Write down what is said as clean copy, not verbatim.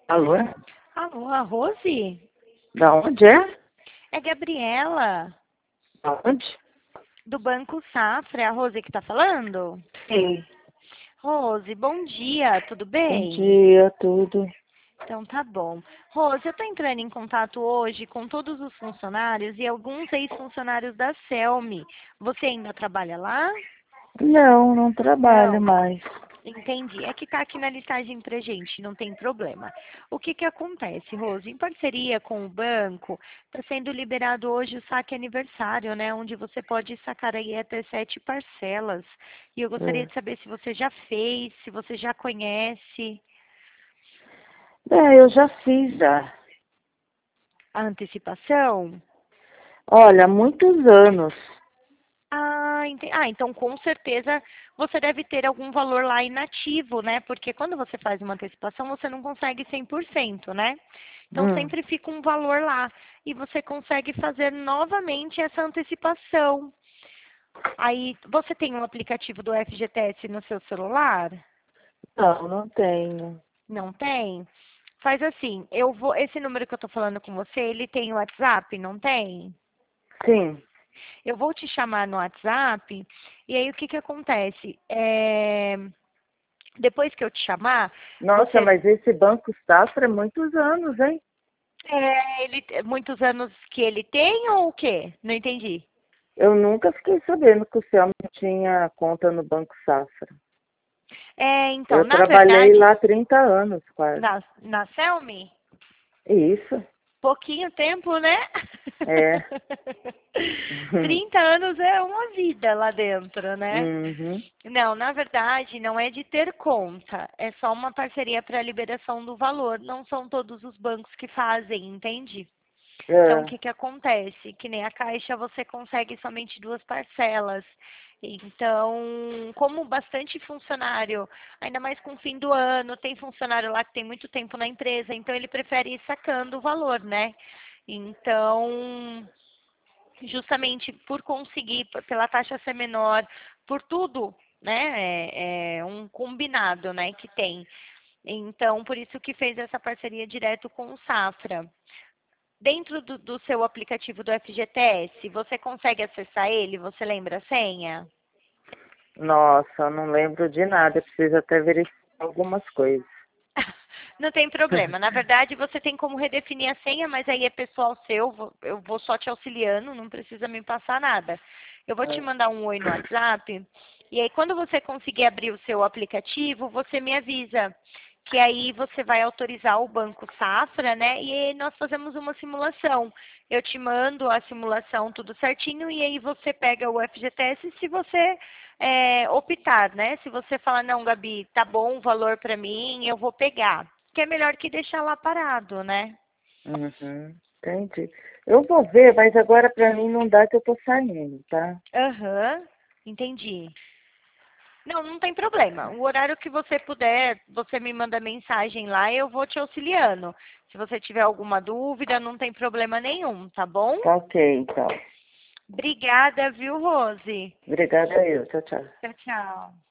Alô? Alô, a Rose? Da onde é? É Gabriela, Da onde? do Banco Safra. É a Rose que está falando? Sim. Rose, bom dia, tudo Bom bem? dia, tudo. Então tá bom. Rose, eu estou entrando em contato hoje com todos os funcionários e alguns ex-funcionários da Selmi. Você ainda trabalha lá? Não, não trabalho Não. mais. Entendi. É que está aqui na listagem pra gente, não tem problema. O que que acontece, Rose? Em parceria com o banco, está sendo liberado hoje o saque aniversário, né? Onde você pode sacar aí até 7 parcelas. E eu gostaria É. de saber se você já fez, se você já conhece Eu já fiz já. a antecipação. Olha, há muitos anos. Então com certeza você deve ter algum valor lá inativo, né? Porque quando você faz uma antecipação, você não consegue 100%, né? Então Hum. sempre fica um valor lá e você consegue fazer novamente essa antecipação. Aí, você tem um aplicativo do FGTS no seu celular? Não, não tenho. Não tem? Faz assim, esse número que eu tô falando com você, ele tem WhatsApp, não tem? Sim. Eu vou te chamar no WhatsApp, e aí o que que acontece? Depois que eu te chamar, Nossa, você. mas esse Banco Safra é muitos anos, hein? Muitos anos que ele tem ou o quê? Não entendi. Eu nunca fiquei sabendo que o Selma tinha conta no Banco Safra. Então, Eu na trabalhei verdade, lá há 30 anos quase. na Selmi, Isso, pouquinho tempo, né? é. 30 anos é uma vida lá dentro, né? Uhum. Não, na verdade, não é de ter conta. É só uma parceria para a liberação do valor. Não são todos os bancos que fazem, entende? Então, o É. que que acontece? Que nem a Caixa você consegue somente 2 parcelas. Então, como bastante funcionário, ainda mais com o fim do ano, tem funcionário lá que tem muito tempo na empresa, então ele prefere ir sacando o valor, né? Então, justamente por conseguir, pela taxa ser menor, por tudo, né? É um combinado, né, que tem. Então, por isso que fez essa parceria direto com o Safra. Dentro do seu aplicativo do FGTS, você consegue acessar ele? Você lembra a senha? Nossa, eu não lembro de nada. Eu preciso até verificar algumas coisas. Não tem problema. Na verdade, você tem como redefinir a senha, mas aí é pessoal seu. Eu vou só te auxiliando, não precisa me passar nada. Eu vou te mandar um oi no WhatsApp. E aí, quando você conseguir abrir o seu aplicativo, você me avisa. Que aí você vai autorizar o Banco Safra, né? E aí nós fazemos uma simulação. Eu te mando a simulação tudo certinho e aí você pega o FGTS se você optar, né? Se você falar, não, Gabi, tá bom o valor para mim, eu vou pegar. Que é melhor que deixar lá parado, né? Uhum, entendi. Eu vou ver, mas agora pra mim não dá que eu tô saindo, tá? Aham, entendi. Não, não tem problema. O horário que você puder, você me manda mensagem lá e eu vou te auxiliando. Se você tiver alguma dúvida, não tem problema nenhum, tá bom? Tá ok, então. Obrigada, viu, Rose? Obrigada eu. Tchau, tchau. Tchau, tchau.